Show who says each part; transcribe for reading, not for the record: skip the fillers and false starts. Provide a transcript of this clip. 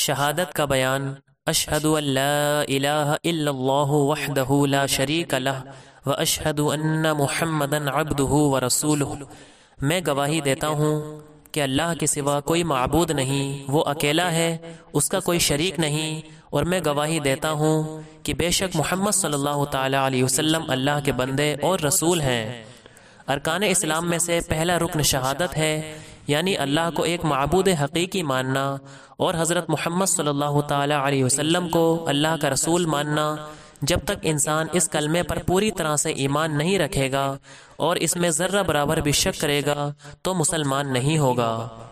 Speaker 1: शहादत का बयान। अशहदु अल्ला इलाहा इल्लल्लाहु वहदहु ला शरीक लह व अशहदु अन्ना मुहम्मदन अब्दुहु व रसूलुहु। मैं गवाही देता हूँ कि अल्लाह के सिवा कोई माबूद नहीं, वो अकेला है, उसका कोई शरीक नहीं। और मैं गवाही देता हूँ कि बेशक मोहम्मद सल्लल्लाहु ताला अलैहि वसल्लम अल्लाह के बंदे और रसूल हैं। अरकान इस्लाम में से पहला रुकन शहादत है, यानी अल्लाह को एक माबूद हकीकी मानना और हज़रत मोहम्मद सल्लल्लाहु ताला अलैहि वसल्लम को अल्लाह का रसूल मानना। जब तक इंसान इस कलमे पर पूरी तरह से ईमान नहीं रखेगा और इसमें ज़र्रा बराबर भी शक करेगा तो मुसलमान नहीं होगा।